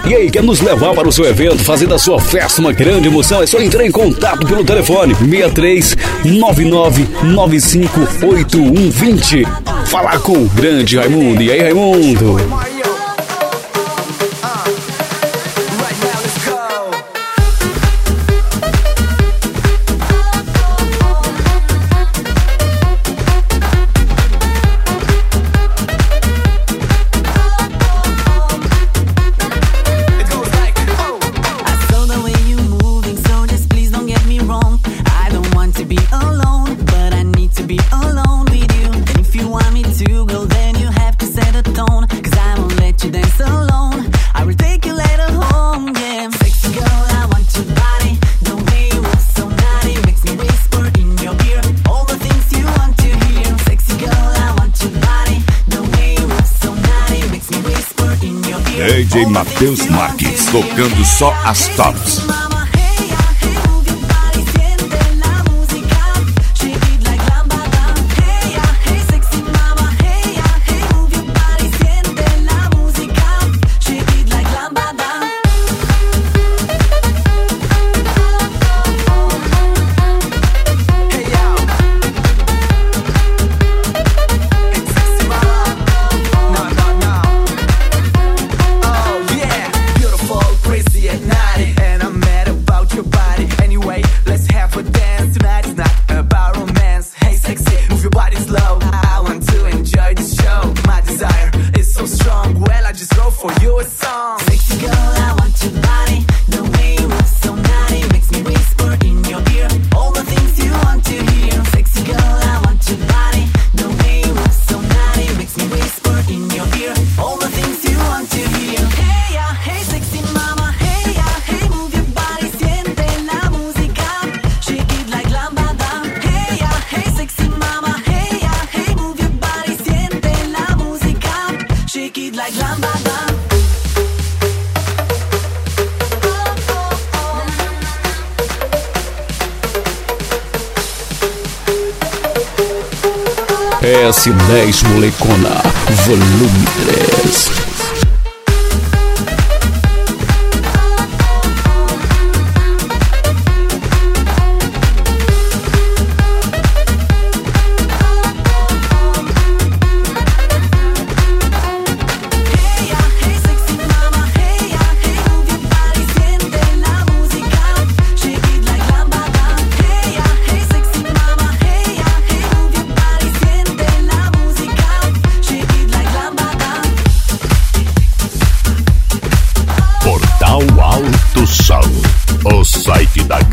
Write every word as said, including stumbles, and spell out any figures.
E aí, quer nos levar para o seu evento, fazer da sua festa uma grande emoção? É só entrar em contato pelo telefone seis três nove nove nove cinco oito um dois zero. Falar com o grande Raimundo. E aí, Raimundo? D J Matheus Marques, tocando só as tops. S dez Molecona, volume três. O site da